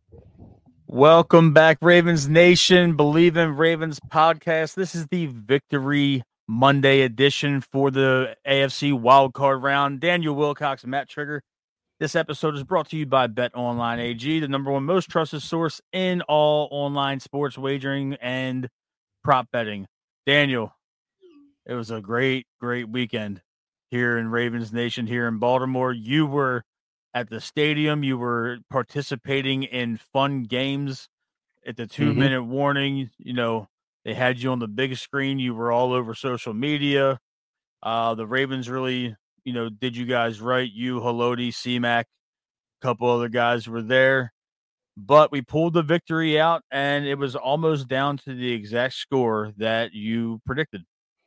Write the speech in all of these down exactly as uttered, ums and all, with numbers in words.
Welcome back, Ravens Nation. Believe in Ravens podcast. This is the Victory Monday edition for the A F C wildcard round. Daniel Wilcox and Matt Trigger. This episode is brought to you by Bet Online A G, the number one most trusted source in all online sports wagering and prop betting. Daniel, it was a great, great weekend here in Ravens Nation, here in Baltimore. You were at the stadium. You were participating in fun games at the two Mm-hmm. minute warning. You know, they had you on the big screen. You were all over social media. Uh, the Ravens really, you know, did you guys right. You, Haloti, C-Mac, a couple other guys were there. But we pulled the victory out, and it was almost down to the exact score that you predicted.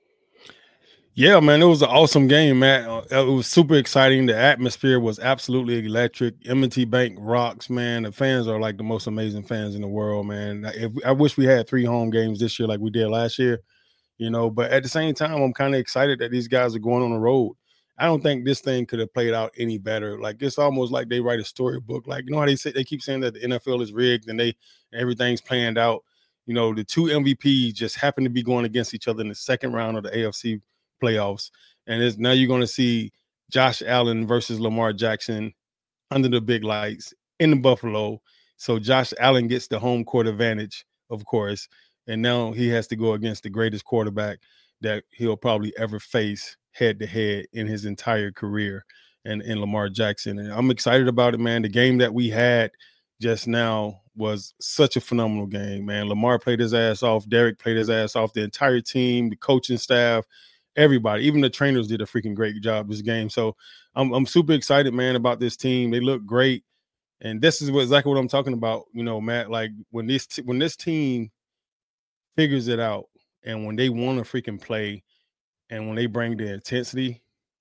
Yeah, man, it was an awesome game, man. Uh, It was super exciting. The atmosphere was absolutely electric. M and T Bank rocks, man. The fans are like the most amazing fans in the world, man. If, I wish we had three home games this year like we did last year, you know. But at the same time, I'm kind of excited that these guys are going on the road. I don't think this thing could have played out any better. Like it's almost like they write a storybook. Like you know how they say they keep saying that the N F L is rigged and they everything's planned out. You know, the two M V Ps just happen to be going against each other in the second round of the A F C playoffs, and it's, now you're going to see Josh Allen versus Lamar Jackson under the big lights in the Buffalo. So Josh Allen gets the home court advantage, of course, and now he has to go against the greatest quarterback that he'll probably ever face head to head in his entire career, and in Lamar Jackson. And I'm excited about it, man. The game that we had just now was such a phenomenal game, man. Lamar played his ass off. Derek played his ass off. The entire team, the coaching staff, everybody, even the trainers did a freaking great job this game. So I'm I'm super excited, man, about this team. They look great. And this is what, exactly what I'm talking about, you know, Matt. Like when this t- when this team figures it out and when they want to freaking play and when they bring the intensity,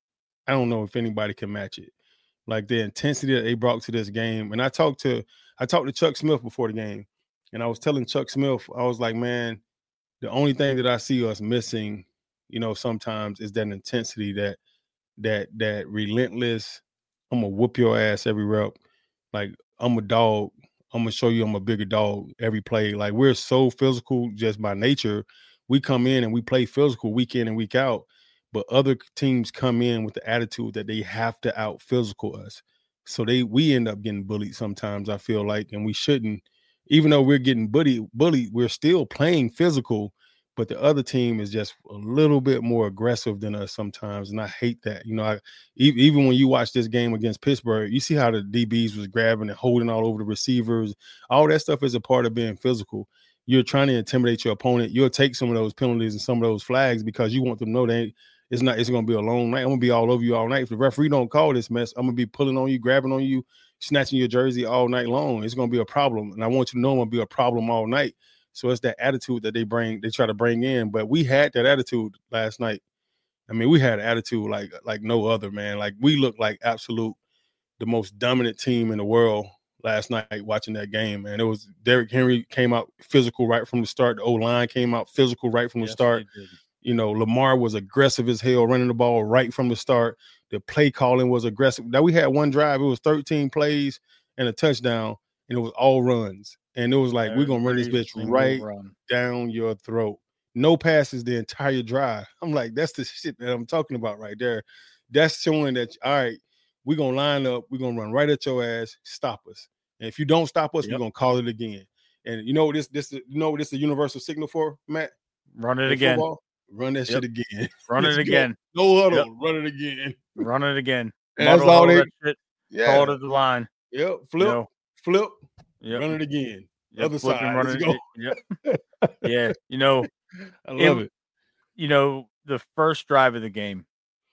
I don't know if anybody can match it. Like the intensity that they brought to this game. And I talked to I talked to Chuck Smith before the game, and I was telling Chuck Smith, I was like, man, the only thing that I see us missing, you know, sometimes is that intensity, that that that relentless, I'm gonna whoop your ass every rep. Like I'm a dog. I'm gonna show you I'm a bigger dog every play. Like we're so physical just by nature. We come in and we play physical week in and week out, but other teams come in with the attitude that they have to out physical us. So they we end up getting bullied sometimes, I feel like, and we shouldn't. Even though we're getting bullied, bullied, we're still playing physical, but the other team is just a little bit more aggressive than us sometimes, and I hate that. You know, I even when you watch this game against Pittsburgh, you see how the D Bs was grabbing and holding all over the receivers. All that stuff is a part of being physical. You're trying to intimidate your opponent. You'll take some of those penalties and some of those flags because you want them to know they it's not. It's going to be a long night. I'm going to be all over you all night. If the referee don't call this mess, I'm going to be pulling on you, grabbing on you, snatching your jersey all night long. It's going to be a problem, and I want you to know I'm going to be a problem all night. So it's that attitude that they bring, they try to bring in. But we had that attitude last night. I mean, we had attitude like like no other, man. Like we looked like absolute the most dominant team in the world last night watching that game, man. It was Derrick Henry came out physical right from the start. The O-line came out physical right from the Yes, start. they did. You know, Lamar was aggressive as hell running the ball right from the start. The play calling was aggressive. Now we had one drive. It was thirteen plays and a touchdown, and it was all runs. And it was like, we're going to run this Every bitch single right run. down your throat. No passes the entire drive. I'm like, that's the shit that I'm talking about right there. That's showing that, all right, we're going to line up. We're going to run right at your ass. Stop us. And if you don't stop us, Yep. we're going to call it again. And you know what this, this, you know what this is the universal signal for, Matt? Run it In again. football, run that Yep. shit again. Run Let's it go. again. No huddle. Yep. Run it again. Run it again. And that's Muddle all huddle they. that shit. Yeah. Call it at the line. Yep. Flip. You know? Flip. Yep. Run it again. Yep. Other Flip side. and run Let's it. go. Yep. Yeah. You know, I love it, it. You know, the first drive of the game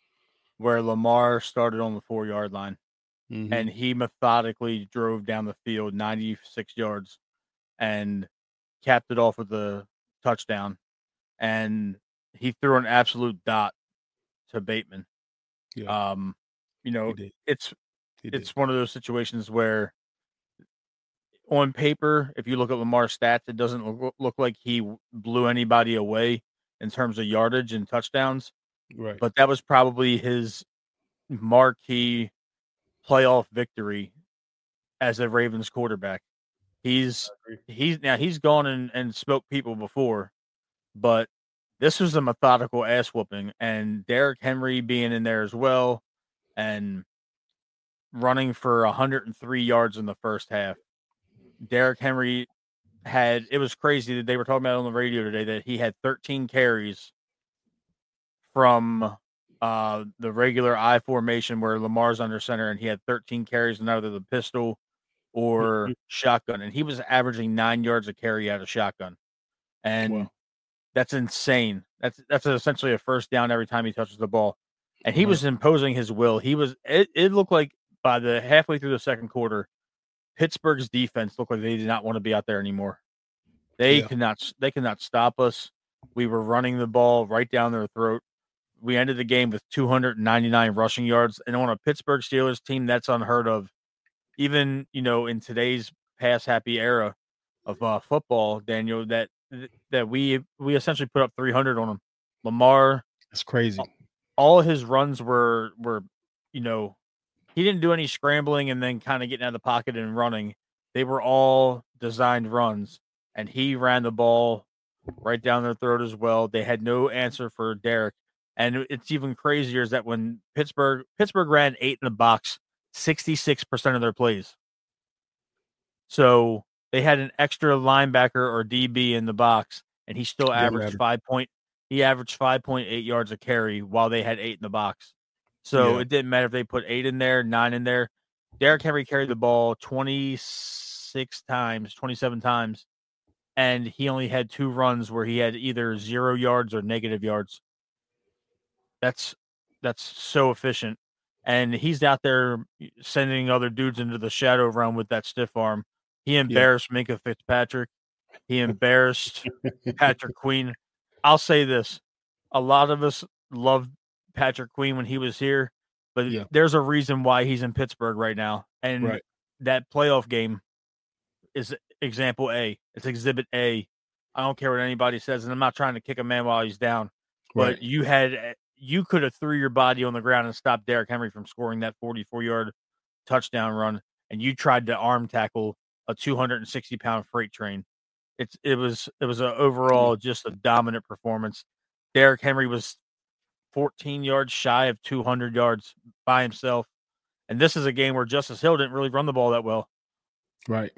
where Lamar started on the four yard line Mhm. and he methodically drove down the field ninety-six yards and capped it off with a touchdown. And he threw an absolute dot to Bateman. Yeah. Um, you know, He did. it's He it's did. one of those situations where on paper, if you look at Lamar's stats, it doesn't look, look like he blew anybody away in terms of yardage and touchdowns. Right. But that was probably his marquee playoff victory as a Ravens quarterback. He's he's now he's gone and, and smoked people before, but this was a methodical ass whooping, and Derrick Henry being in there as well, and running for one hundred three yards in the first half. Derrick Henry had it was crazy that they were talking about on the radio today that he had thirteen carries from uh, the regular I formation where Lamar's under center, and he had thirteen carries in either the pistol or shotgun, and he was averaging nine yards a carry out of shotgun, and wow. That's insane. That's that's essentially a first down every time he touches the ball, and he mm-hmm. was imposing his will. He was. It, it looked like by the halfway through the second quarter, Pittsburgh's defense looked like they did not want to be out there anymore. They yeah. could not. They could not stop us. We were running the ball right down their throat. We ended the game with two hundred ninety-nine rushing yards, and on a Pittsburgh Steelers team, that's unheard of. Even, you know, in today's pass happy era of uh, football, Daniel, that that we we essentially put up three hundred on him. Lamar, that's crazy. All his runs were were, you know, he didn't do any scrambling and then kind of getting out of the pocket and running. They were all designed runs, and he ran the ball right down their throat as well. They had no answer for Derrick, and it's even crazier is that when Pittsburgh Pittsburgh ran eight in the box. sixty-six percent of their plays. So they had an extra linebacker or D B in the box, and he still averaged five point. He averaged five point eight yards a carry while they had eight in the box. So yeah. It didn't matter if they put eight in there, nine in there. Derrick Henry carried the ball twenty-six times, twenty-seven times, and he only had two runs where he had either zero yards or negative yards. That's that's so efficient. And he's out there sending other dudes into the shadow realm with that stiff arm. He embarrassed yeah. Minkah Fitzpatrick. He embarrassed Patrick Queen. I'll say this. A lot of us loved Patrick Queen when he was here, but yeah. there's a reason why he's in Pittsburgh right now. And right. that playoff game is example A. It's exhibit A. I don't care what anybody says, and I'm not trying to kick a man while he's down. But right. you had – you could have threw your body on the ground and stopped Derrick Henry from scoring that forty-four-yard touchdown run, and you tried to arm tackle a two hundred sixty pound freight train. It's it was it was a overall just a dominant performance. Derrick Henry was fourteen yards shy of two hundred yards by himself, and this is a game where Justice Hill didn't really run the ball that well. Right.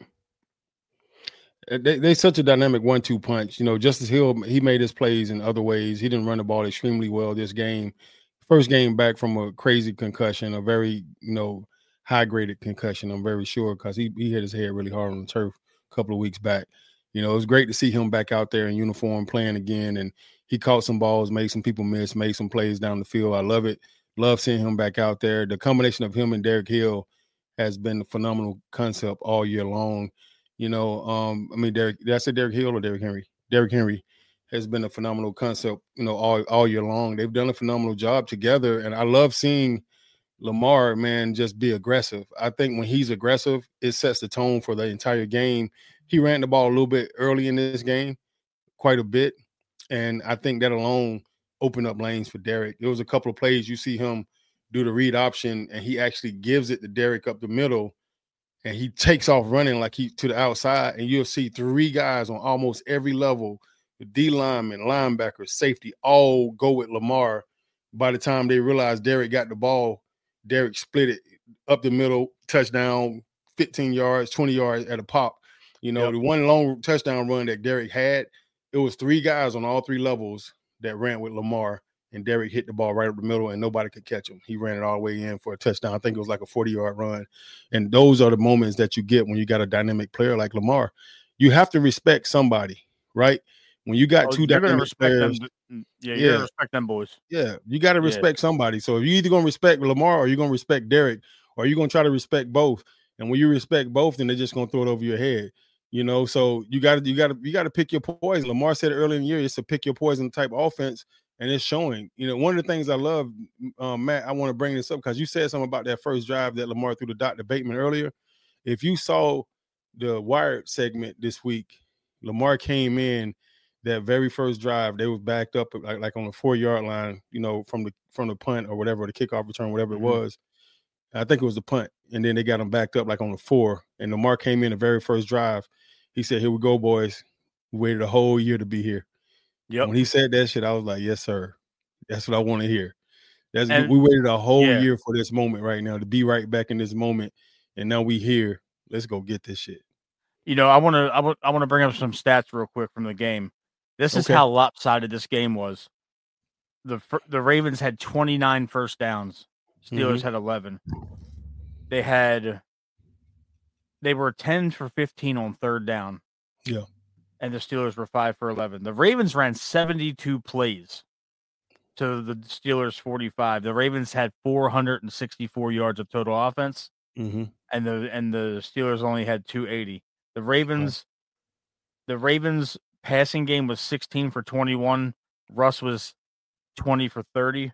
They they such a dynamic one two punch. You know, Justice Hill, he made his plays in other ways. He didn't run the ball extremely well this game. First game back from a crazy concussion, a very, you know, high graded concussion, I'm very sure, because he, he hit his head really hard on the turf a couple of weeks back. You know, it was great to see him back out there in uniform playing again. And he caught some balls, made some people miss, made some plays down the field. I love it. Love seeing him back out there. The combination of him and Derrick Hill has been a phenomenal concept all year long. You know, um, I mean, Derrick, did I say Derrick Hill or Derrick Henry? Derrick Henry has been a phenomenal concept, you know, all, all year long. They've done a phenomenal job together. And I love seeing Lamar, man, just be aggressive. I think when he's aggressive, it sets the tone for the entire game. He ran the ball a little bit early in this game, quite a bit. And I think that alone opened up lanes for Derrick. There was a couple of plays you see him do the read option, and he actually gives it to Derrick up the middle. And he takes off running like he to the outside, and you'll see three guys on almost every level, the D lineman, linebacker, safety, all go with Lamar. By the time they realize Derrick got the ball, Derrick split it up the middle, touchdown, fifteen yards, twenty yards at a pop. You know, yep. The one long touchdown run that Derrick had, it was three guys on all three levels that ran with Lamar, and Derrick hit the ball right up the middle, and nobody could catch him. He ran it all the way in for a touchdown. I think it was like a forty-yard run. And those are the moments that you get when you got a dynamic player like Lamar. You have to respect somebody, right? When you got oh, two dynamic players. Them. Yeah, you're yeah. gonna respect them boys. Yeah, you got to respect yeah. somebody. So if you're either going to respect Lamar or you're going to respect Derrick, or you're going to try to respect both. And when you respect both, then they're just going to throw it over your head. You know, so you got to you got to you got to pick your poison. Lamar said earlier in the year, it's a pick your poison type offense. And it's showing. You know, one of the things I love, um, Matt, I want to bring this up because you said something about that first drive that Lamar threw to Doctor Bateman earlier. If you saw the Wired segment this week, Lamar came in that very first drive. They was backed up like, like on the four-yard line, you know, from the from the punt or whatever, the kickoff return, whatever mm-hmm. it was. I think it was the punt, and then they got them backed up like on the four. And Lamar came in the very first drive. He said, "Here we go, boys. We waited a whole year to be here." Yep. When he said that shit, I was like, "Yes, sir. That's what I want to hear." That's And, we waited a whole yeah. year for this moment right now to be right back in this moment, and now we here. Let's go get this shit. You know, I want to I want I want to bring up some stats real quick from the game. This is Okay. how lopsided this game was. The the Ravens had twenty-nine first downs. Steelers Mm-hmm. had eleven. They had they were ten for fifteen on third down. Yeah. And the Steelers were five for eleven. The Ravens ran seventy-two plays to the Steelers forty-five. The Ravens had four hundred sixty-four yards of total offense. Mm-hmm. And the and the Steelers only had two eighty. The Ravens the Ravens passing game was sixteen for twenty-one. Russ was twenty for thirty.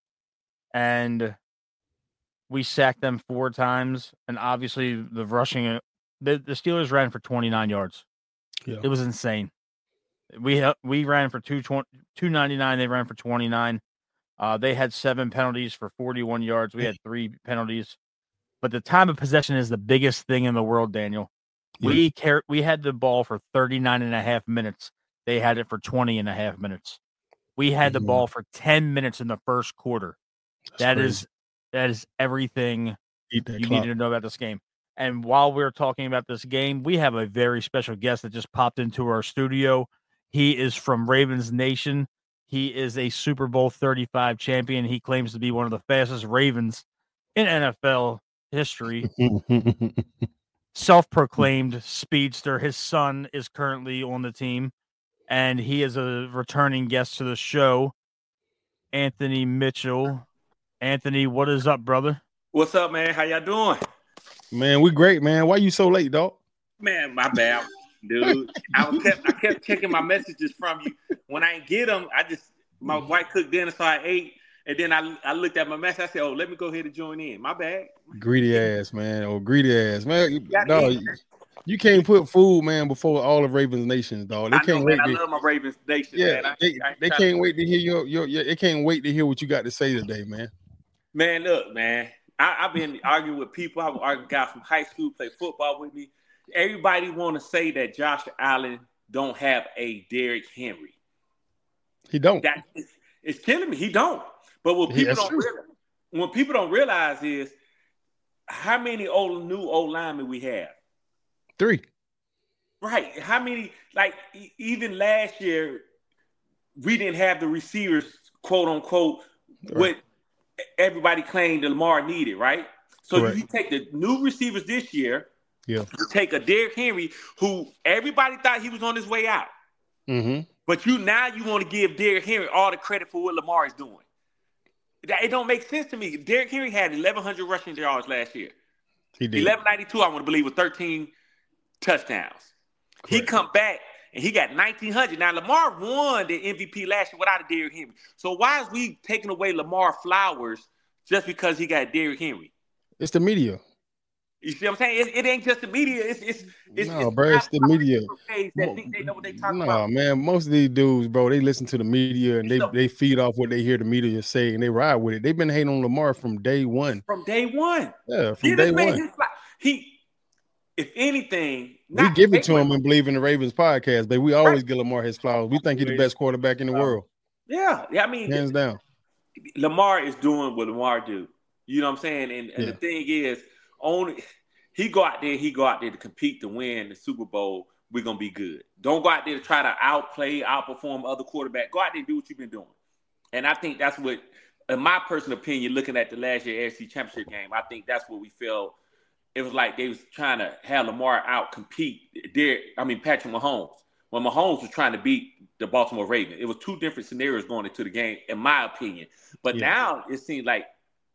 And we sacked them four times. And obviously the rushing the, the Steelers ran for twenty-nine yards. Yeah. It was insane. We we ran for two ninety-nine. They ran for twenty-nine. Uh, they had seven penalties for forty-one yards. We had three penalties. But the time of possession is the biggest thing in the world, Daniel. Yeah. We car- we had the ball for thirty-nine and a half minutes. They had it for twenty and a half minutes. We had the mm-hmm. ball for ten minutes in the first quarter. That's that crazy. is that is everything you clock. needed to know about this game. And while we're talking about this game, we have a very special guest that just popped into our studio. He is from Ravens Nation. He is a Super Bowl thirty-five champion. He claims to be one of the fastest Ravens in N F L history. Self-proclaimed speedster. His son is currently on the team, and he is a returning guest to the show. Anthony Mitchell. Anthony, what is up, brother? What's up, man? How y'all doing? Man, we great, man. Why you so late, dog? Man, my bad, dude. I was kept I kept checking my messages from you. When I didn't get them, I just my wife cooked dinner, so I ate, and then I I looked at my message. I said, "Oh, let me go ahead and join in." My bad. Greedy ass, man. Oh, greedy ass, man. Dog, you, you can't put food, man, before all of Ravens Nation, dog. They I can't know, wait. Man, to, I love my Ravens Nation. Yeah, man. I, they, I they can't wait to hear your your. your they can't wait to hear what you got to say today, man. Man, look, man. I, I've been arguing with people. I've argued with guys from high school, play football with me. Everybody want to say that Josh Allen don't have a Derrick Henry. He don't. That is, it's killing me. He don't. But what people don't realize, what people don't realize is how many old new old linemen we have. Three. Right. How many? Like even last year, we didn't have the receivers, quote unquote, right. what everybody claimed that Lamar needed, right? So Correct. You take the new receivers this year, yeah. You take a Derrick Henry who everybody thought he was on his way out. Mm-hmm. But you now you want to give Derrick Henry all the credit for what Lamar is doing. It don't make sense to me. Derrick Henry had eleven hundred rushing yards last year. He did. eleven ninety-two, I want to believe, with thirteen touchdowns. Correct. He come back and he got nineteen hundred. Now, Lamar won the M V P last year without a Derrick Henry. So why is we taking away Lamar flowers just because he got Derrick Henry? It's the media. You see what I'm saying? It, it ain't just the media. It's it's it's no, it's, bro. It's the media. That think they know what they talking no, about. man. Most of these dudes, bro, they listen to the media and they, so, they feed off what they hear the media say and they ride with it. They've been hating on Lamar from day one. From day one. Yeah, from day one. His, he, if anything, we give it to him and believe in the Ravens podcast, but we always right. give Lamar his flowers. We think he's the best quarterback in the world. Yeah, yeah. I mean, hands down. Lamar is doing what Lamar do. You know what I'm saying? And, and yeah. the thing is, only. He go out there, he go out there to compete to win the Super Bowl. We're going to be good. Don't go out there to try to outplay, outperform other quarterbacks. Go out there and do what you've been doing. And I think that's what, in my personal opinion, looking at the last year A F C Championship game, I think that's what we felt. It was like they was trying to have Lamar out compete. Derek, I mean, Patrick Mahomes. When Mahomes was trying to beat the Baltimore Ravens, it was two different scenarios going into the game, in my opinion. But yeah. now it seems like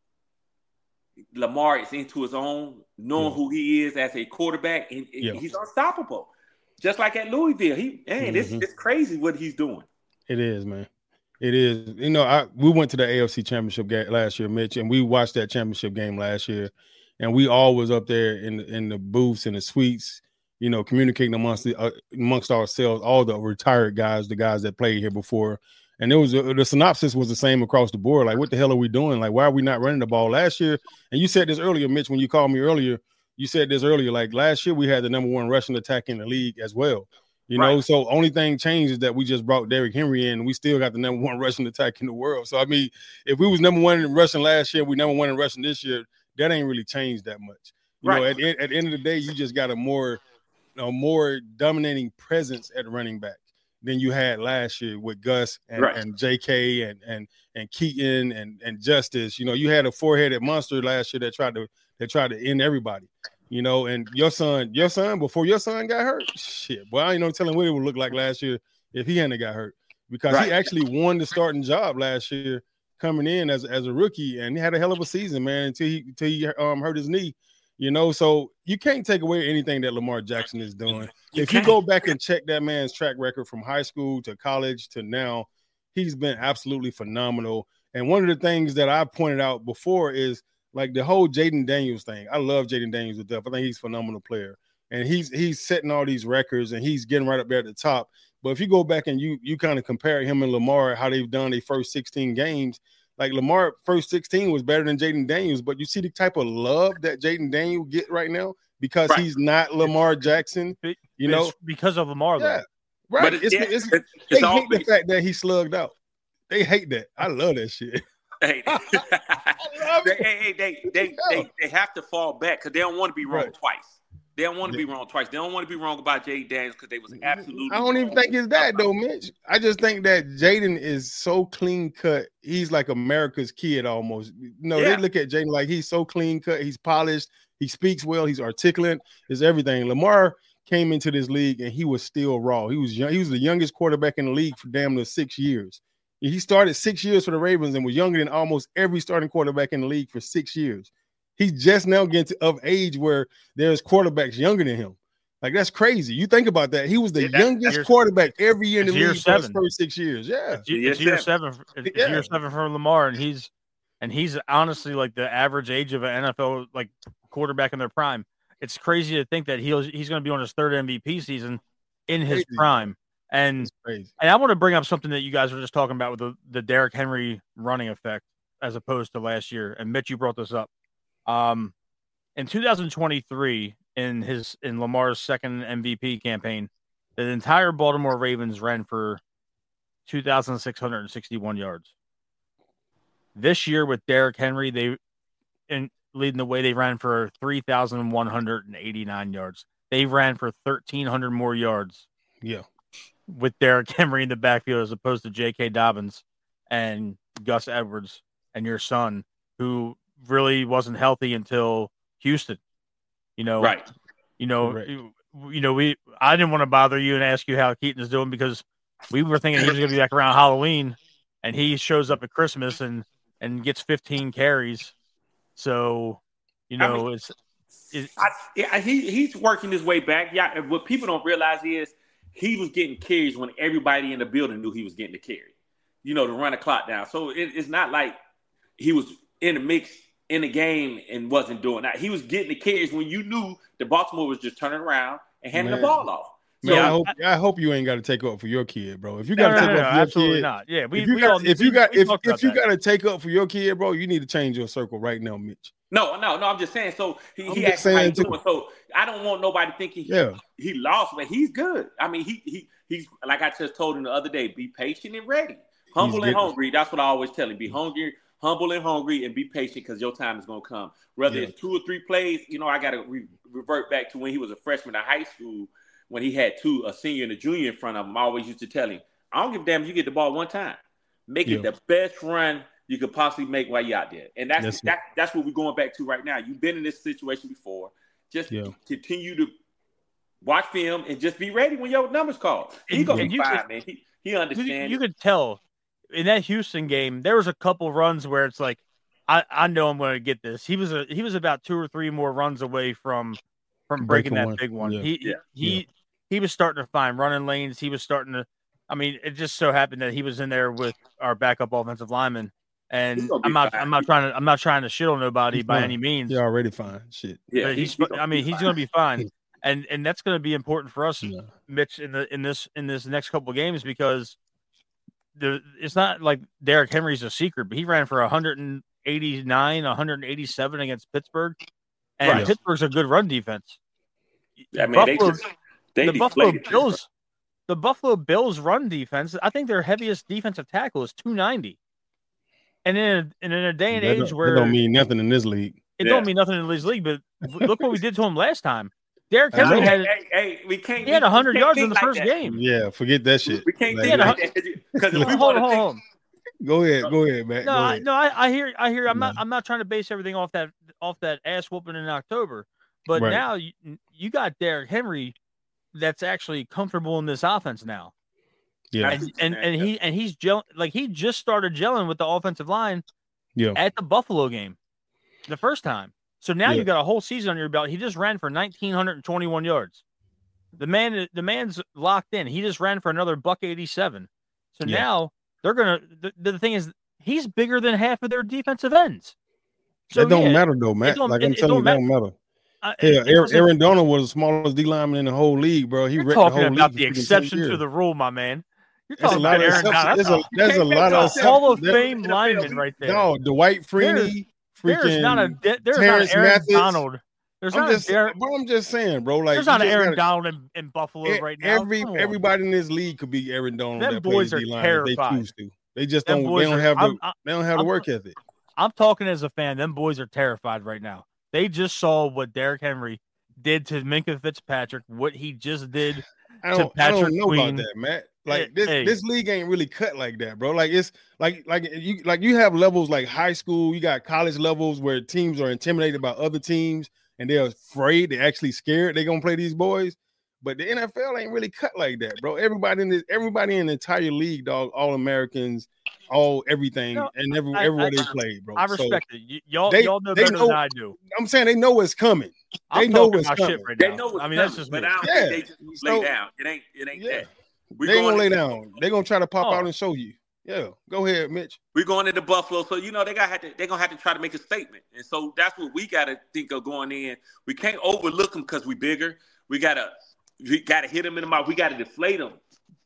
Lamar is into his own, knowing yeah. who he is as a quarterback, and, and yeah. he's unstoppable. Just like at Louisville, he man, mm-hmm. it's it's crazy what he's doing. It is, man. It is. You know, I we went to the A F C Championship game last year, Mitch, and we watched that championship game last year, and we all was up there in in the booths and the suites, you know, communicating amongst the, uh, amongst ourselves, all the retired guys, the guys that played here before, And it was a, the synopsis was the same across the board. Like, what the hell are we doing? Like, why are we not running the ball last year? And you said this earlier, Mitch, when you called me earlier. You said this earlier. Like last year, we had the number one rushing attack in the league as well. You know, right. So only thing changed is that we just brought Derrick Henry in. And we still got the number one rushing attack in the world. So I mean, if we was number one in rushing last year, we number one in rushing this year. That ain't really changed that much. You right. know, at, at the end of the day, you just got a more, a more dominating presence at running back than you had last year with Gus and, right. and J K and and and Keaton and and Justice. You know, you had a four-headed monster last year that tried to that tried to end everybody. You know, and your son, your son, before your son got hurt, shit, boy, I ain't no telling what it would look like last year if he hadn't got hurt, because right. he actually won the starting job last year coming in as as a rookie, and he had a hell of a season, man, until he until he um hurt his knee. You know, so you can't take away anything that Lamar Jackson is doing. You if can't. You go back and check that man's track record from high school to college to now, he's been absolutely phenomenal. And one of the things that I pointed out before is like the whole Jaden Daniels thing. I love Jaden Daniels to death. I think he's a phenomenal player. And he's he's setting all these records and he's getting right up there at the top. But if you go back and you you kind of compare him and Lamar, how they've done their first sixteen games, like Lamar first sixteen was better than Jaden Daniels, but you see the type of love that Jaden Daniels get right now because right. he's not Lamar Jackson, you it's know, because of Lamar. Yeah, though. Right. But it's, it's, it's, it's, they it's hate the fact that he slugged out. They hate that. I love that shit. Hey, they, hey, they, they, they, they have to fall back because they don't want to be wrong right. twice. They don't want to be wrong twice. They don't want to be wrong about Jaden Daniels because they was absolutely. I don't wrong. even think it's that though, Mitch. I just think that Jaden is so clean cut. He's like America's kid almost. You know, yeah. They look at Jaden like he's so clean cut. He's polished. He speaks well. He's articulate. Is everything. Lamar came into this league and he was still raw. He was young. He was the youngest quarterback in the league for damn near six years. He started six years for the Ravens and was younger than almost every starting quarterback in the league for six years. He's just now getting to, of age where there's quarterbacks younger than him. Like, that's crazy. You think about that. He was the yeah, youngest quarterback every year in the league for his first six years. Yeah. It's, it's year seven. It's yeah. year seven for Lamar, and he's and he's honestly like the average age of an N F L like quarterback in their prime. It's crazy to think that he'll he's going to be on his third M V P season in his crazy. prime. And and I want to bring up something that you guys were just talking about with the, the Derrick Henry running effect as opposed to last year. And Mitch, you brought this up. Um, in two thousand twenty-three, in his in Lamar's second M V P campaign, the entire Baltimore Ravens ran for two thousand six hundred sixty-one yards. This year with Derrick Henry, they in leading the way, they ran for three thousand one hundred eighty-nine yards. They ran for thirteen hundred more yards. Yeah. With Derrick Henry in the backfield as opposed to J K. Dobbins and Gus Edwards and your son, who really wasn't healthy until Houston. You know, right. You know, right. you, you know, we I didn't want to bother you and ask you how Keaton is doing because we were thinking he was going to be back around Halloween, and he shows up at Christmas and and gets fifteen carries. So, you know, I mean, it's, it's I, yeah, he he's working his way back. Yeah, what people don't realize is he was getting carries when everybody in the building knew he was getting the carry, you know, to run the clock down. So it, it's not like he was in the mix in the game and wasn't doing that. He was getting the carries when you knew the Baltimore was just turning around and handing Man. the ball off. So, Man, I hope I hope you ain't got to take up for your kid, bro. If you got to no, take no, up no, for your absolutely kid, not. Yeah, we, if you we got all, if we, you got we if, if you that. got to take up for your kid, bro, you need to change your circle right now, Mitch. No, no, no. I'm just saying. So he, he actually how he's doing. So I don't want nobody thinking he, yeah. he lost, but he's good. I mean, he he he's like I just told him the other day. Be patient and ready, humble he's and getting, hungry. That's what I always tell him. Be hungry, humble and hungry, and be patient because your time is gonna come. Whether yeah. it's two or three plays, you know, I got to re- revert back to when he was a freshman in high school. When he had two, a senior and a junior in front of him, I always used to tell him, I don't give a damn if you get the ball one time. Make yeah. it the best run you could possibly make while you're out there. And that's that's, that, that's what we're going back to right now. You've been in this situation before. Just yeah. continue to watch film and just be ready when your number's called. He's going to be fine, could, man. He, he understands. You, you could tell in that Houston game, there was a couple runs where it's like, I, I know I'm going to get this. He was a he was about two or three more runs away from from breaking, breaking that one. big one. Yeah. He, yeah. he, yeah. he was starting to find running lanes. He was starting to, I mean, it just so happened that he was in there with our backup offensive lineman. And I'm not, fine. I'm not trying to, I'm not trying to shit on nobody he's by fine. any means. You're already fine. Shit. Yeah. He's, he's I mean, he's going to be fine. And, and that's going to be important for us, yeah. Mitch, in the, in this, in this next couple of games, because the it's not like Derrick Henry's a secret, but he ran for one eighty-nine, one eighty-seven against Pittsburgh, and Right. Pittsburgh's a good run defense. I mean, Buffalo, they just they the Buffalo deflated. Bills, the Buffalo Bills run defense. I think their heaviest defensive tackle is two ninety, and in a, and in a day and That age don't, where that don't mean nothing in this league. it Yeah. don't mean nothing in this league, but look what we did to him last time. Derrick I Henry know. had Hey, hey, we can't. he had we one hundred can't yards think in the like first that. game. Yeah, forget that shit. We can't Like, think Yeah, like that because if we Hold want on, to hold think, on. Go ahead, go ahead, Matt. No, go I, ahead. no, I, I hear, I hear. I'm not, No. I'm not trying to base everything off that, off that ass whooping in October. But Right. now you, you got Derrick Henry, that's actually comfortable in this offense now, Yeah, and and, and he and he's gel like he just started gelling with the offensive line yeah, at the Buffalo game, the first time. So now Yeah. you got a whole season on your belt. He just ran for nineteen twenty-one yards. The man, the man's locked in. He just ran for another buck eighty-seven. So Yeah. now they're gonna. The, the thing is, he's bigger than half of their defensive ends. So that don't yeah, matter though, Matt. don't- Like it- I'm it telling you, don't that don't matter. uh, Hell, it Aaron, doesn't- Aaron Donald was the smallest D lineman in the whole league, bro. He You're wrecked the talking whole about league the for freaking ten exception to years. the rule, my man. You're There's a talking lot about of Aaron Donald. exceptions. There's a, there's a lot of That's a exceptions. Hall of There- Fame lineman right there. No, Dwight Freeney, There's freaking not a de- there's Terrence not an Aaron Mathis. Donald. There's I'm not just, a Dar- bro, I'm just saying, bro. Like there's you not an just Aaron gotta- Donald in, in Buffalo e- right now. Every Come on. everybody in this league could be Aaron Donald. Them that boys plays are D-line if they terrified. choose to. They just Them don't. They boys don't are- have the. I'm- I'm- They don't have the I'm- work ethic. I'm talking as a fan. Them boys are terrified right now. They just saw what Derrick Henry did to Minkah Fitzpatrick, what he just did. I don't, I Patrick don't know Queen. about that, Matt. Like Hey, this, hey. this league ain't really cut like that, bro. Like it's like, like you, like you have levels like high school. You got college levels where teams are intimidated by other teams and they're afraid. They're actually scared they're gonna play these boys. But the N F L ain't really cut like that, bro. Everybody in this, everybody in the entire league, dog, all Americans, all everything, No, and every, I- everywhere I- they play, bro. I So, respect it. Y- y'all, they- y'all know they better know- than I do. I'm saying they know what's coming. I'm they know talking what's about coming. shit right they now. know what's I mean, that's coming, just but me. I don't Yeah. think they just lay So- down. It ain't. It ain't Yeah. that. We They ain't gonna going lay to- down. They're gonna try to pop Oh. out and show you. Yeah, go ahead, Mitch. We're going into Buffalo, so you know they got to. They're gonna have to try to make a statement, and so that's what we got to think of going in. We can't overlook them because we bigger. We gotta, we gotta hit them in the mouth. We gotta deflate them,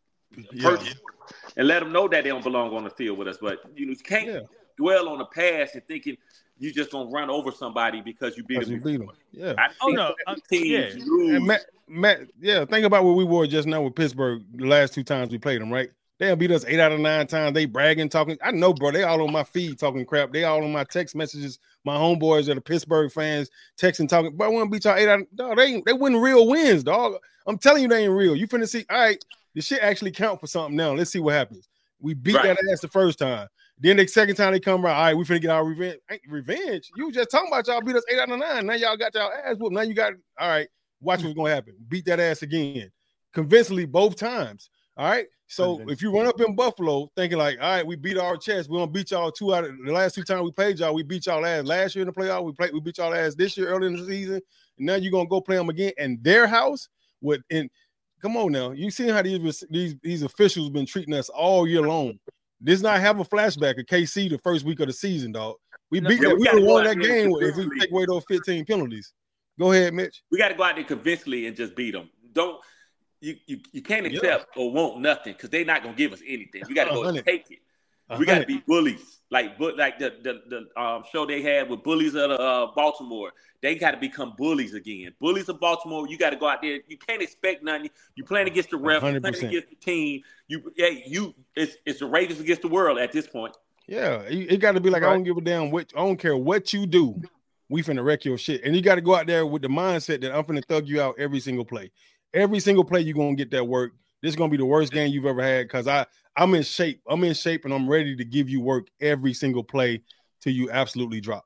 Yeah. and let them know that they don't belong on the field with us. But you know, you can't Yeah. dwell on the past and thinking you just gonna run over somebody because you beat Because them. you beat them. Yeah. I Oh, think no, uh, teams yeah. lose. And Matt, Matt, yeah, think about what we were just now with Pittsburgh the last two times we played them, right? They beat us eight out of nine times. They bragging, talking. I know, bro. They all on my feed talking crap. They all on my text messages. My homeboys are the Pittsburgh fans texting, talking. Bro, I want to beat y'all eight out of dog. They ain't, they win real wins, dog. I'm telling you, they ain't real. You finna see. All right, this shit actually count for something now. Let's see what happens. We beat Right. that ass the first time. Then the second time they come around, all right, we finna get our revenge. Ain't revenge. You was just talking about y'all beat us eight out of nine. Now y'all got y'all ass whooped. Now you got all right. Watch what's gonna happen. Beat that ass again, convincingly both times. All right. So Convincing. if you run up in Buffalo thinking like, all right, we beat our chest, we gonna beat y'all two out of the last two times we played y'all, we beat y'all ass last year in the playoff. We played, we beat y'all ass this year early in the season. And now you're gonna go play them again in their house with in. Come on now, you see how these these these officials been treating us all year long. This not have a flashback of K C the first week of the season, dog. We No, beat yeah, that. we We gotta would go won out that there game and if we convincingly- take away those fifteen penalties. Go ahead, Mitch. We got to go out there convincingly and just beat them. Don't you you, you can't Yeah. accept or want nothing because they're not gonna give us anything. We got to A go and hundred. take it. A We got to hundred. be bullies, like but like the the, the um, show they had with bullies of uh, Baltimore. They got to become bullies again. Bullies of Baltimore. You got to go out there. You can't expect nothing. You playing against the ref. You hundred playing percent. against the team. You hey you. It's it's the Ravens against the world at this point. Yeah, it, it got to be like I Right. don't give a damn what I don't care what you do. We finna wreck your shit, and you got to go out there with the mindset that I'm finna thug you out every single play. Every single play you're gonna get that work. This is gonna be the worst game you've ever had because I I'm in shape. I'm in shape, and I'm ready to give you work every single play till you absolutely drop.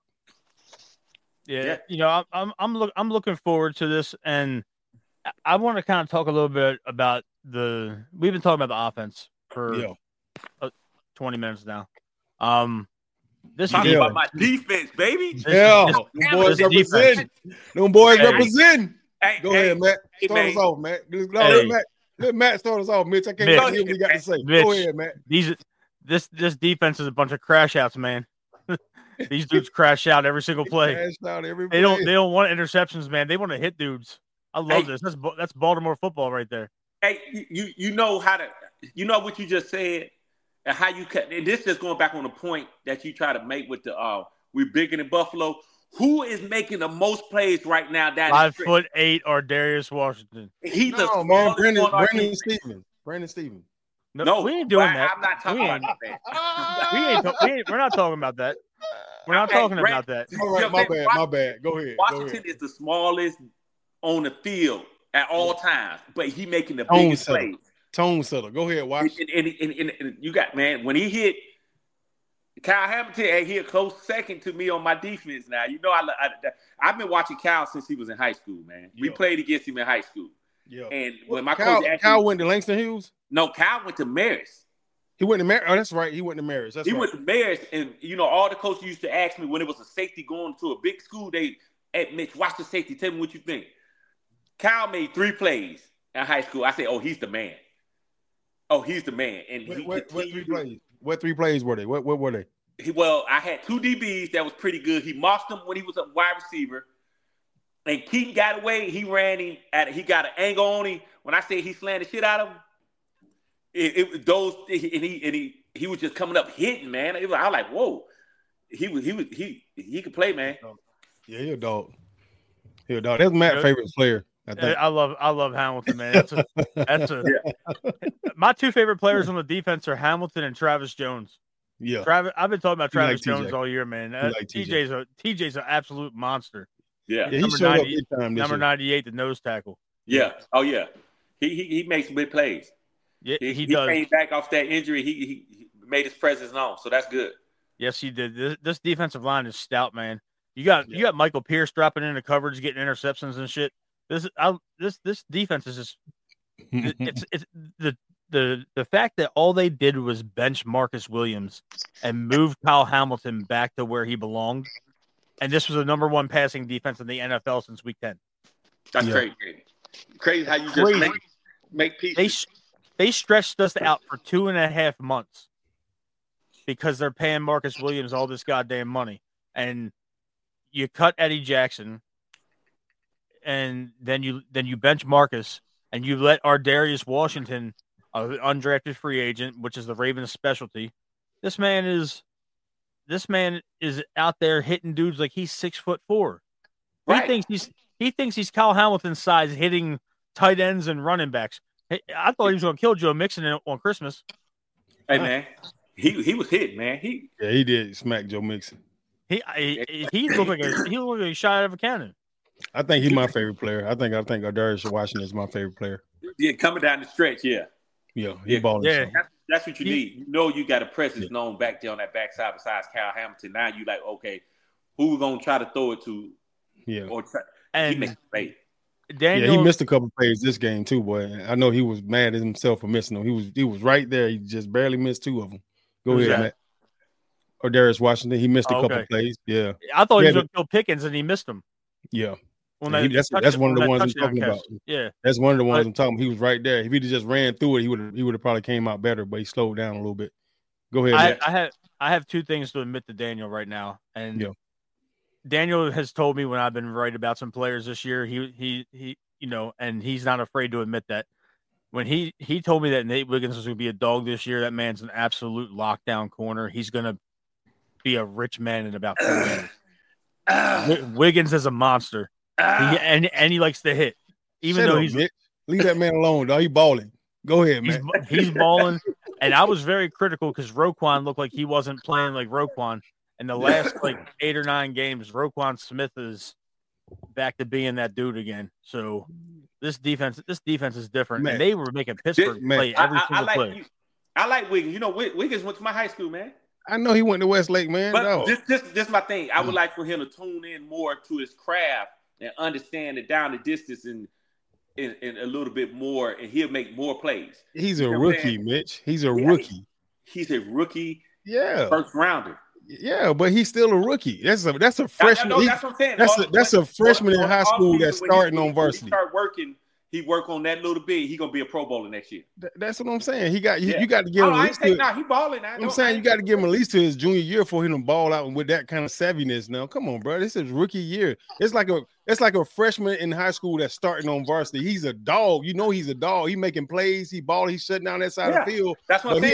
Yeah, Yeah. you know, I'm I'm I'm, look, I'm looking forward to this, and I- I want to kind of talk a little bit about the. We've been talking about the offense for Yeah, twenty minutes now. Um, this Talking Yeah. about my defense, baby. This- yeah. this- Them boys this defense. represent. Them boys Hey. represent. Hey, Go hey, ahead, Matt. hey, Start us man. off, Matt. No, Hey. let Matt. Let Matt start us off, Mitch. I can't Mitch. wait to hear what you got to say. Mitch. Go ahead, Matt. These this this defense is a bunch of crash outs, man. These dudes crash out every single play. Crashed out every They don't play. they don't want interceptions, man. They want to hit dudes. I love Hey. this. That's Ba- that's Baltimore football right there. Hey, you- you you know how to you know what you just said. and how you cut. And this is going back on the point that you try to make with the uh, we're bigger than Buffalo. Who is making the most plays right now? Down Five foot eight, or Darius Washington. He's no, the man, smallest Brandon, one on our Brandon team. Stevens. Brandon Stevens. No, No, we ain't doing I- that. I'm not talking we about ain't, that. we ain't, we ain't. We're not talking about that. We're not Okay, talking Brand- about that. All right, my bad, my bad. Go ahead. Go Washington ahead. is the smallest on the field at all times, but he making the Tone biggest setter. plays. Tone setter. Go ahead, watch. And, and, and, and, and you got, man, when he hit Kyle Hamilton, and he a close second to me on my defense now. You know, I, I, I've been watching Kyle since he was in high school, man. We Yeah. played against him in high school. Yeah. And when my Kyle, coach actually, Kyle went to Langston Hughes. no, Kyle went to Marist. He went to Mar. Oh, that's right. He went to Marist. That's He right. went to Marist, and you know, all the coaches used to ask me when it was a safety going to a big school. They, hey, Mitch, watch the safety. Tell me what you think. Kyle made three plays in high school. I said, oh, he's the man. Oh, he's the man. And What, he what, what three continued- plays? What three plays were they? What what were they? He, well, I had two D Bs that was pretty good. He mossed him when he was a wide receiver. And Keaton got away. He ran him at he got an angle on him. When I say he slammed the shit out of him, it, it was those and he and he he was just coming up hitting, man. It was, I was like, whoa. He was he was he he could play, man. Yeah, he a dog. He a dog. That's Matt's favorite player. I think. I love I love Hamilton, man. That's a, that's a my two favorite players on the defense are Hamilton and Travis Jones. Yeah. Travis, I've been talking about You like Travis T J. Jones all year, man. Uh, like T J. T J's a T J's an absolute monster. Yeah. Yeah, he Number showed up ninety big time this Number year. ninety-eight, the nose tackle. Yeah. Oh yeah. He he he makes big plays. Yeah, He, he, he does. came back off that injury. He, he he made his presence known. So that's good. Yes, he did. This, this defensive line is stout, man. You got Yeah. you got Michael Pierce dropping into coverage, getting interceptions and shit. This I, this this defense is just it- it's it's the the the fact that all they did was bench Marcus Williams and move Kyle Hamilton back to where he belonged, and this was the number one passing defense in the N F L since week ten. That's Yeah. crazy. Crazy how you just Crazy. make, make pieces. They s- they stretched us out for two and a half months because they're paying Marcus Williams all this goddamn money, and you cut Eddie Jackson, and then you then you bench Marcus, and you let Ardarius Washington, an undrafted free agent, which is the Ravens' specialty. This man is, this man is out there hitting dudes like he's six foot four. Right. He thinks he's he thinks he's Kyle Hamilton's size, hitting tight ends and running backs. Hey, I thought he was going to kill Joe Mixon on Christmas. Hey man, he he was hit, man. He Yeah, he did smack Joe Mixon. He he, he looked like a he looked like a shot out of a cannon. I think he's my favorite player. I think I think Ardarius Washington is my favorite player. yeah, coming down the stretch, yeah. Yeah, he Yeah. balling. Yeah. some. That's, that's what you He- need. You know you got a presence Yeah. known back there on that backside besides Kyle Hamilton. Now you like, okay, who we gonna try to throw it to Yeah. or try he And makes a play. Daniel, Yeah, he missed a couple plays this game too, boy. I know he was mad at himself for missing them. He was he was right there. He just barely missed two of them. Go Who's ahead, that? Matt. Or Darius Washington. He missed a Oh, couple okay. plays. Yeah, I thought he Yeah, was going to kill Pickens, and he missed him. yeah. When Yeah, that he- that's touch- that's one of the when that ones I'm touchdown talking catch. about. Yeah, That's one of the ones But- I'm talking about. He was right there. If he'd have just ran through it, he would have he would have probably came out better, but he slowed down a little bit. Go ahead, I, Matt. I have I have two things to admit to Daniel right now, and Yeah. Daniel has told me when I've been right about some players this year. He he he, you know, and he's not afraid to admit that. When he he told me that Nate Wiggins was going to be a dog this year, that man's an absolute lockdown corner. He's going to be a rich man in about two years. Wi- Wiggins is a monster, he, and and he likes to hit, even Shut though up, he's Mitch. Leave that man alone, dog. He balling. Go ahead, he's man. he's balling. And I was very critical because Roquan looked like he wasn't playing like Roquan. In the last like eight or nine games, Roquan Smith is back to being that dude again. So this defense, this defense is different, Man. and they were making Pittsburgh Man. play I, every I, I single like play. you. I like Wiggins. You know, Wig- Wiggins went to my high school, man. I know he went to Westlake, man. But dog. this, this, this is my thing. I would Mm. like for him to tune in more to his craft and understand it down the distance and, and, and a little bit more, and he'll make more plays. He's a You know what I'm rookie, saying? Mitch. He's a Yeah. rookie. He's a rookie Yeah, first rounder. yeah, but he's still a rookie. That's a that's a I- I freshman. know, He- that's what I'm saying. that's All- a- that's a when- freshman in on- high on school offseason, that's when he- starting on when varsity. He start working. He work on that little bit. He gonna be a Pro Bowler next year. Th- that's what I'm saying. He got you, Yeah. you got to give Oh, him at I ain't least. saying to- no. He balling now. I'm Don't- I saying you ain't got to saying- give him at least to his junior year for him to ball out with that kind of savviness. Now, come on, bro. This is rookie year. It's like a it's like a freshman in high school that's starting on varsity. He's a dog. You know he's a dog. He making plays. He ball. He's shutting down that side of the Yeah. field. That's what I'm But he saying. ain't,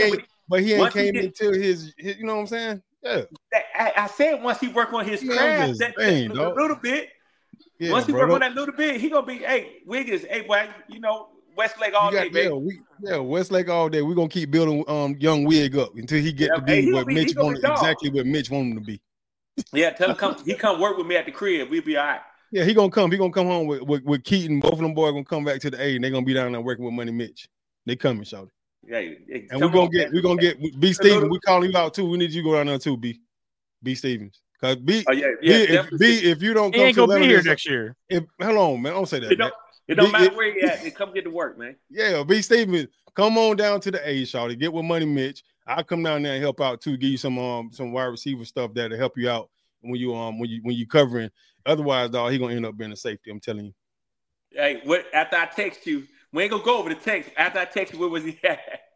but he ain't Once he came get- into his, his. You know what I'm saying? Yeah. That, I, I said once he work on his Yeah, I'm craft, just that, saying, that, dog. a little bit. Yeah, once he bro, work on that little bit, he gonna be. Hey, Wiggins. Hey, boy. You know, Westlake all you got, day, baby. yeah, we, yeah, Westlake all day. We're gonna keep building um young Wig up until he get Yeah, to be hey, he what gonna be- he Mitch gonna be wanted, dog. exactly what Mitch wanted him to be. Yeah, tell him come. He come work with me at the crib. We'll be all right. Yeah, he gonna come. He gonna come home with, with, with Keaton. Both of them boys gonna come back to the A, and they gonna be down there working with Money Mitch. They coming, shout it. Yeah, hey, And we're come gonna on, get, man. we're gonna get B Stevens. We calling you out too. We need you to go down there too, B. B Stevens. Cause B, Oh, yeah, B, yeah, if, definitely. B, if you don't He come ain't to gonna be Atlanta here this- next year. If hold on, man, don't say that. It man. don't, it don't B- matter it- where you at. They come get to work, man. Yeah, B Stevens, come on down to the A, shawty. Get with Money Mitch. I'll come down there and help out too. Give you some um some wide receiver stuff that'll help you out when you um when you when you covering. Otherwise, dog, he gonna end up being a safety. I'm telling you. Hey, what? After I text you, we ain't gonna go over the text. After I text you, where was he at?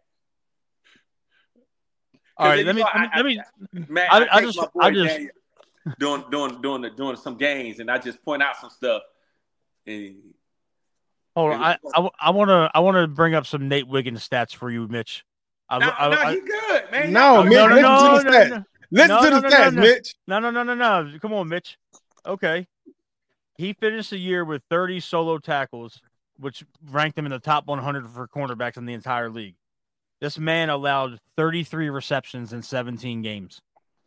All right, then, let me, you know, let me, I- let me. Man, I- I, I text just- my boy I just- Daniel doing doing doing the, doing some games, and I just point out some stuff. And Hold on, I, I, I want to, I want to bring up some Nate Wiggins stats for you, Mitch. I, no, I, no, I, he good, man. No, Y'all- Mitch, no, no, listen no, to the no, stats. no, Listen No, to no, the no, stats, no. Mitch. no, no, no, no, no. Come on, Mitch. Okay, he finished the year with thirty solo tackles, which ranked him in the top one hundred for cornerbacks in the entire league. This man allowed thirty-three receptions in seventeen games.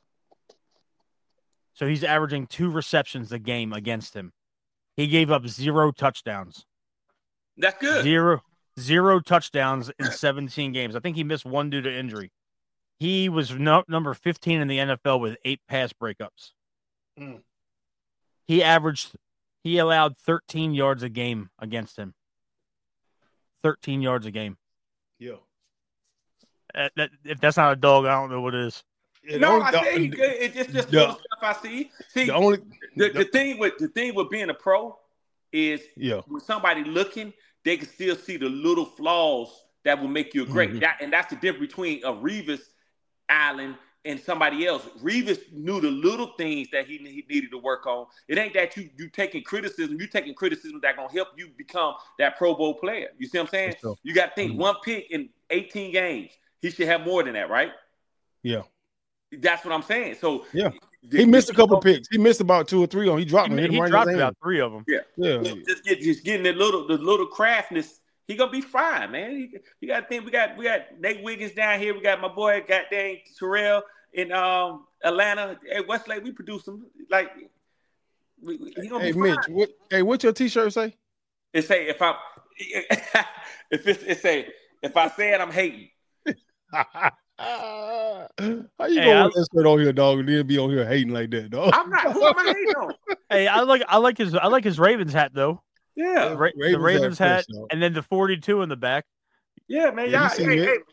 So he's averaging two receptions a game against him. He gave up zero touchdowns. That's good. Zero, zero touchdowns in seventeen games. I think he missed one due to injury. He was no, number fifteen in the N F L with eight pass breakups. Mm. He averaged, he allowed thirteen yards a game against him. thirteen yards a game. Yeah. Uh, that, if that's not a dog, I don't know what is. Yeah, the No, only- I the- say he good. It's just, just the- little stuff I see. See, The only, the, the- the thing with the thing with being a pro is yeah, when somebody looking, they can still see the little flaws that will make you great. Mhm. That and that's the difference between a Revis Allen and somebody else. Revis knew the little things that he, he needed to work on. It ain't that you you taking criticism, you taking criticism that gonna help you become that Pro Bowl player. You see what I'm saying? For sure. You got to think Mhm. one pick in eighteen games. He should have more than that, right? yeah. That's what I'm saying. So Yeah. the- He missed a the- couple picks. He missed about two or three on. He dropped He, him. Hit him he right in dropped his hand. about three of them. Yeah. Yeah. Just, get, just getting the little the little craftness, he gonna be fine, man. He, you got to think we got we got Nate Wiggins down here. We got my boy, got dang Terrell in um Atlanta. Hey, Westlake, we produce him like we, we, he gonna Hey, be Mitch. fine. What? Hey, what's your T-shirt say? It say if I if it's it say if I say it, I'm hating. How you Hey, gonna I- wear that shirt on here, dog, and then be on here hating like that, dog? I'm not. Who am I hating on? Hey, I like I like his I like his Ravens hat though. Yeah, The, Ra- Ravens the Ravens hat hat, first, dog. and then the forty-two in the back. yeah, man. Yeah, you Y'all, see hey, it. hey,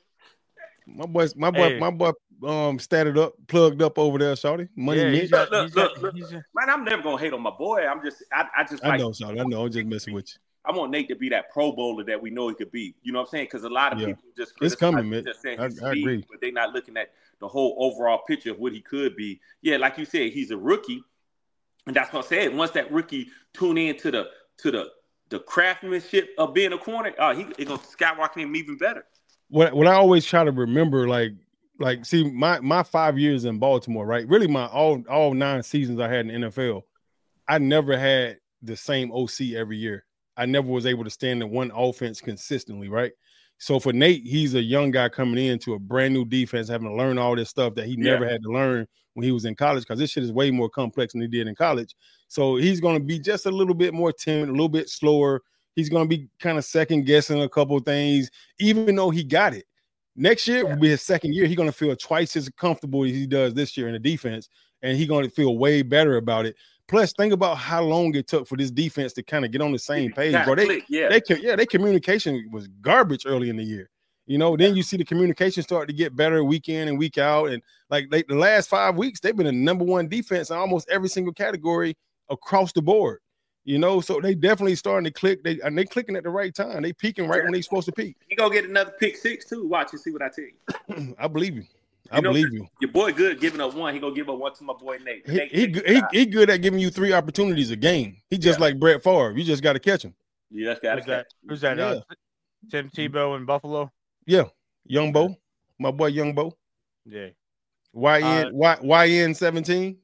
My boy, my boy, Hey. my boy, um, statted up, plugged up over there, shawty. Money, yeah, Mitch. he's got, Look, he's got, look, look. he's, man, I'm never gonna hate on my boy. I'm just, I, I just I like know, shawty. I know. I'm just messing with you. I want Nate to be that Pro Bowler that we know he could be. You know what I'm saying? Because a lot of Yeah. people just It's criticize coming, him, man. just saying I- his I speed, agree. but they're not looking at the whole overall picture of what he could be. Yeah, like you said, he's a rookie, and that's what I said. Once that rookie tune in to the to the the craftsmanship of being a corner, uh, he it's gonna skyrocket him even better. What what I always try to remember, like, like, see, my my five years in Baltimore, right? Really, my all all nine seasons I had in the N F L, I never had the same O C every year. I never was able to stand in one offense consistently, right? So for Nate, he's a young guy coming into a brand new defense, having to learn all this stuff that he Yeah. never had to learn when he was in college, because this shit is way more complex than he did in college. So he's going to be just a little bit more timid, a little bit slower. He's going to be kind of second guessing a couple of things, even though he got it. Next year will be his second year. He's going to feel twice as comfortable as he does this year in the defense, and he's going to feel way better about it. Plus, think about how long it took for this defense to kind of get on the same page, Kinda bro. They, click, yeah. they can, yeah, their communication was garbage early in the year. You know, then you see the communication start to get better week in and week out, and like they, the last five weeks, they've been a number one defense in almost every single category across the board. You know, so they definitely starting to click. They and they clicking at the right time. They peaking right when they supposed to peak. He gonna get another pick six too. Watch and see what I tell you. I believe you. I You know, believe you. Your boy good giving up one. He gonna give up one to my boy Nate. He, Nate he, Nate- he, he good at giving you three opportunities a game. He just Yeah. like Brett Favre. You just got to catch him. yeah, that's got who's that? Who's that? Yeah. Uh, Tim Tebow in Buffalo. Yeah, young Bo. My boy Young Bo. Yeah. Y N Uh, Y Y N seventeen.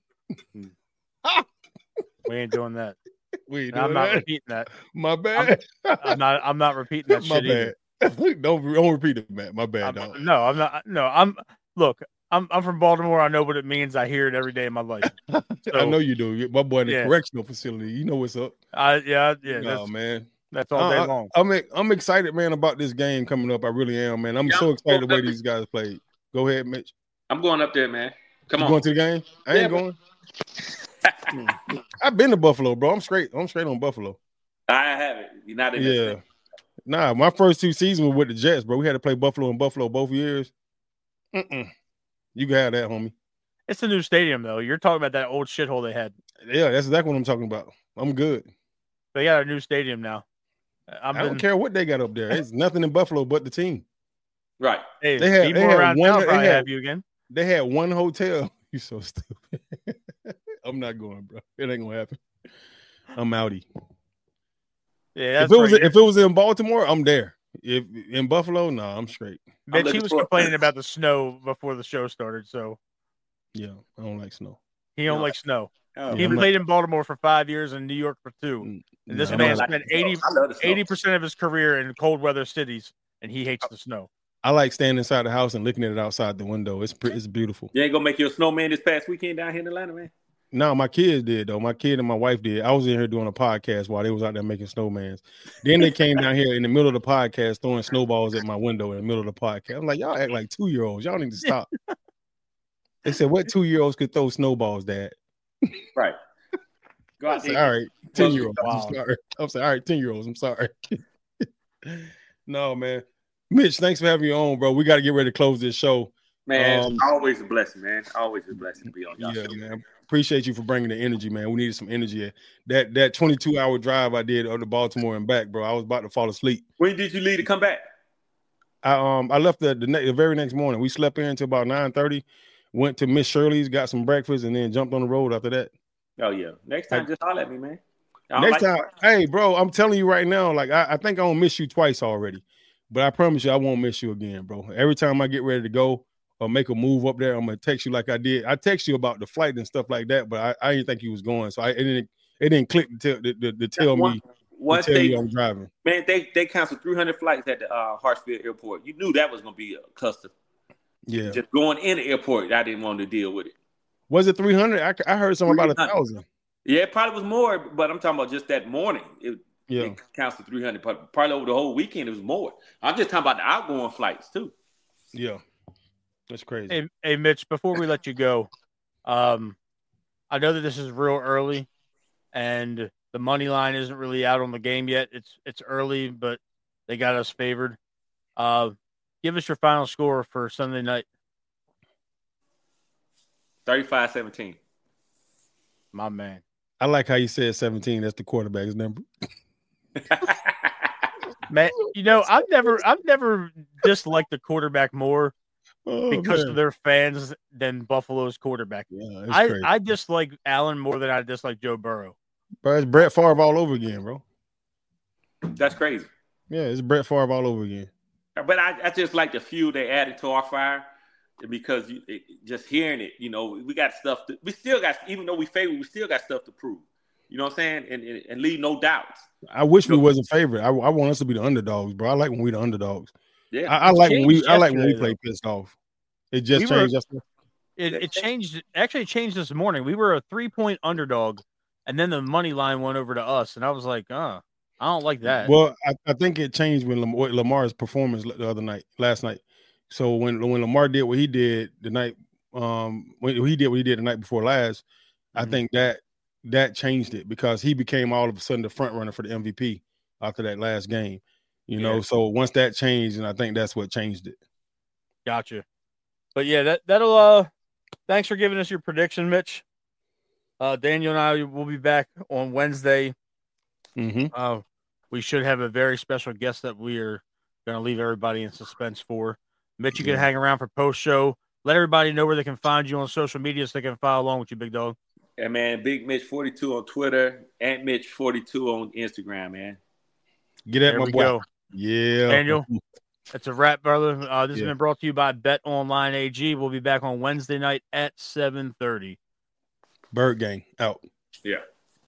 We ain't doing that. We ain't And I'm doing not that. repeating that. My bad. I'm, I'm not. I'm not repeating that My shit either. bad. don't don't repeat it, Matt. My bad, I'm, dog. no, I'm not. No, I'm. Look, I'm. I'm from Baltimore. I know what it means. I hear it every day in my life. So, I know you do. My boy in the yeah. correctional facility. You know what's up. I yeah yeah. No, that's, man. That's all day I, long. I, I'm I'm excited, man, about this game coming up. I really am, man. I'm Yeah, so I'm excited the way going these guys played. Go ahead, Mitch. I'm going up there, man. Come You on. going to the game? I ain't Yeah, going. I've been to Buffalo, bro. I'm straight. I'm straight on Buffalo. I haven't. You're not in Yeah. this thing. Nah, my first two seasons were with the Jets, bro. We had to play Buffalo and Buffalo both years. Mm-mm. You can have that, homie. It's a new stadium, though. You're talking about that old shithole they had. Yeah, that's exactly what I'm talking about. I'm good. They got a new stadium now. I've I been... don't care what they got up there. It's nothing in Buffalo but the team. Right. Hey, they had, they had around one. Town they probably had, have you again. They had one hotel. You so stupid. I'm not going, bro. It ain't gonna happen. I'm outie. Yeah, that's if it was right. if it was in Baltimore, I'm there. If in Buffalo, no, nah, I'm straight. Mitch, he was for... complaining about the snow before the show started, so yeah, I don't like snow. He don't no. like snow. Oh, he yeah, played not... in Baltimore for five years and New York for two. And no, this I'm man not... spent eighty percent of his career in cold weather cities, and he hates the snow. I like standing inside the house and looking at it outside the window. It's it's beautiful. You ain't gonna make you a snowman this past weekend down here in Atlanta, man? No, my kids did though. My kid and my wife did. I was in here doing a podcast while they was out there making snowmans. Then they came down here in the middle of the podcast throwing snowballs at my window in the middle of the podcast. I'm like, y'all act like two year olds. Y'all need to stop. They said, "What two year olds could throw snowballs, Dad?" Right. Go out there. All right, ten year olds. Wow. I'm sorry. I'm sorry. All right, ten year olds. I'm sorry. No, man. Mitch, thanks for having you on, bro. We got to get ready to close this show. Man, um, always a blessing, man. Always a blessing to be on y'all yeah, show. Man. Appreciate you for bringing the energy, man. We needed some energy. That that twenty-two hour drive I did up to Baltimore and back, bro. I was about to fall asleep. When did you leave to come back? I um I left the the, ne- the very next morning. We slept in until about nine thirty. Went to Miss Shirley's, got some breakfast, and then jumped on the road after that. Oh yeah. Next time, I, just holler at me, man. Next like time, hey, bro, I'm telling you right now, like I, I think I won't miss you twice already. But I promise you, I won't miss you again, bro. Every time I get ready to go or make a move up there, I'm gonna text you like I did. I text you about the flight and stuff like that, but I, I didn't think you was going, so I it didn't it didn't click to tell to, to, to tell one, me once to tell they, you I'm driving. Man, they they canceled three hundred flights at the uh, Hartsfield Airport. You knew that was gonna be a custom. Yeah, just going in the airport, I didn't want to deal with it. Was it three hundred? I, I heard something about a thousand. Yeah, it probably was more, but I'm talking about just that morning. It, Yeah, it counts to three hundred. Probably over the whole weekend, it was more. I'm just talking about the outgoing flights too. Yeah, that's crazy. Hey, hey, Mitch. Before we let you go, um, I know that this is real early, and the money line isn't really out on the game yet. It's it's early, but they got us favored. Uh, give us your final score for Sunday night. thirty-five seventeen. My man. I like how you said seventeen. That's the quarterback's number. Man, you know, I've never I've never disliked the quarterback more oh, because man. of their fans than Buffalo's quarterback. Yeah, I, crazy. I dislike Allen more than I dislike Joe Burrow. Bro, it's Brett Favre all over again, bro. That's crazy. Yeah, it's Brett Favre all over again. But I, I just like the fuel they added to our fire because you, it, just hearing it, you know, we got stuff. To, we still got, even though we failed, we still got stuff to prove. You know what I'm saying? And, and, and leave no doubts. I wish we wasn't favorite. I, I want us to be the underdogs, bro. I like when we the underdogs. Yeah, I, I like when we. I like when we play pissed off. It just we changed. Were, it, it changed. Actually, it changed this morning. We were a three point underdog, and then the money line went over to us, and I was like, "Uh, I don't like that." Well, I, I think it changed when Lamar, Lamar's performance the other night, last night. So when when Lamar did what he did the night, um, when he did what he did the night before last, mm-hmm. I think that. That changed it because he became all of a sudden the front runner for the M V P after that last game, you know. Yeah. So once that changed, and I think that's what changed it. Gotcha. But yeah, that that'll. Uh, thanks for giving us your prediction, Mitch. Uh, Daniel and I will be back on Wednesday. Mm-hmm. Uh, we should have a very special guest that we are going to leave everybody in suspense for. Mitch, you yeah. can hang around for post show. Let everybody know where they can find you on social media so they can follow along with you, big dog. Yeah, man, Big Mitch forty-two on Twitter, Ant Mitch forty-two on Instagram, man. Get at there my we boy. Go. Yeah. Daniel, That's a wrap, brother. Uh, this Yeah. has been brought to you by Bet Online A G. We'll be back on Wednesday night at seven thirty. Bird Gang out. Yeah.